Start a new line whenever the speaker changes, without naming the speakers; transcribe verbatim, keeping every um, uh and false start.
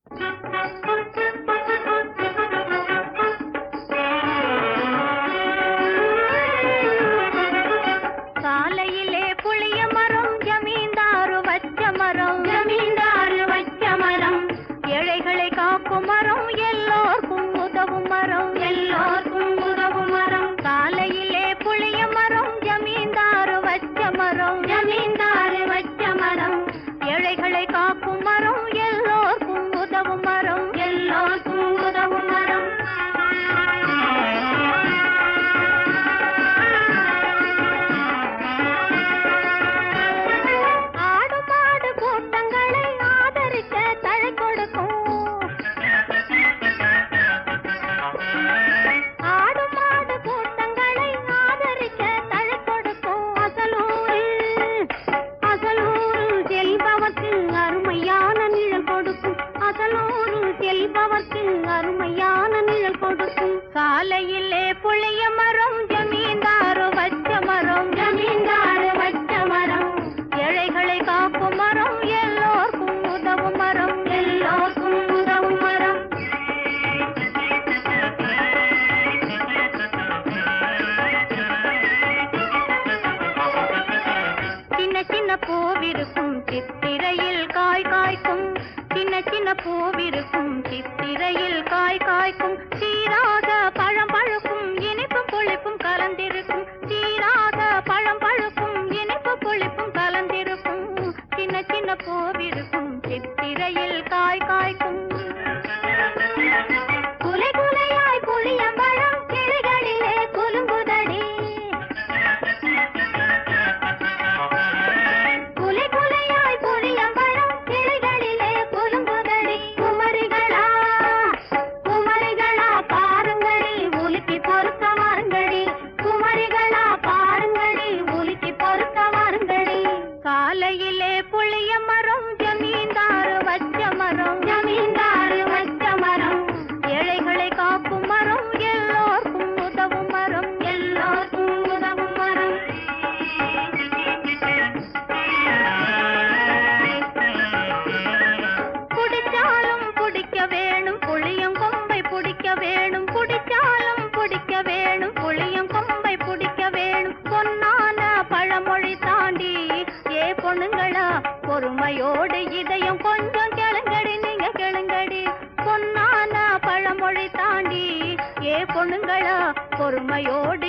சாலையிலே புளிய மரம் ஜமீன்தாரு வச்ச மரம் ஜமீன்தாரு வச்ச மரம் ஏழைகளை காக்கும் மரம் எல்லோருக்கும் உதவும் மரம் எல்லோருக்கும் உதவும் மரம் சாலையிலே புளிய மரம் ஜமீன்தாரு வச்ச மரம் ஜமீன்தாரு வச்ச மரம் ஏழைகளை காக்கும் மரம் எல்லோருக்கும் உதவும் மரம் எல்லோருக்கும் உதவும் மரம் அருமையான நிழல் கொடுக்கும் சாலையிலே புளிய மரம் ஜமீன்தாரு வச்ச மரம் ஜமீன்தாரு வச்ச மரம் ஏழைகளை காக்கும் மரம் எல்லோருக்கும் உதவும் மரம் எல்லோருக்கும் உதவும் மரம் சின்ன சின்ன பூவிருக்கும் சித்திரையில் காய் காய்க்கும் சின்ன சின்ன பூவிருக்கும் சித்திரையில் காய் காய்க்கும் சீராக பழம் பழுக்கும் இனிப்பும் புளிப்பும் கலந்திருக்கும் சீராக பழம் பழுக்கும் இனிப்பு புளிப்பும் கலந்திருக்கும் சின்ன சின்ன பூவிருக்கும் சித்திரையில் காய் காய்க்கும் குலை குலையாய் புளிய பழம் கிளைகளிலே குலுங்குதடி குலை குலையாய் புளிய பழம் கிளைகளிலே குலுங்குதடி குமரிகளா குமரிகளா பாருங்கடி உலுக்கி பொறுத்த வாருங்கடி குமரிகளா பாருங்கடி உலுக்கி பொறுத்த வாருங்கடி காலையிலே புளிய மரம் ஜமீன்தாரு வச்ச மரம் ஜமீன்தாரு வச்ச மரம் ஏழைகளை காக்கும் மரம் எல்லோருக்கும் உதவும் மரம் எல்லோருக்கும் உதவும் மரம் குடிச்சாலும் குடிக்க வேணும் புளியம் கொம்பை பிடிக்க வேணும் குடிச்சாலும் குடிக்க வேணும் புளியம் கொம்பை பிடிக்க வேணும் பொன்னான பழமொழி தாண்டி ஏ பொண்ணுங்களா பொறுமையோடு இதயம் கொஞ்சம் கேளுங்கடி நீங்க கேளுங்கடி பொன்னான பழமொழி தாண்டி ஏ பொண்ணுங்களா பொறுமையோடு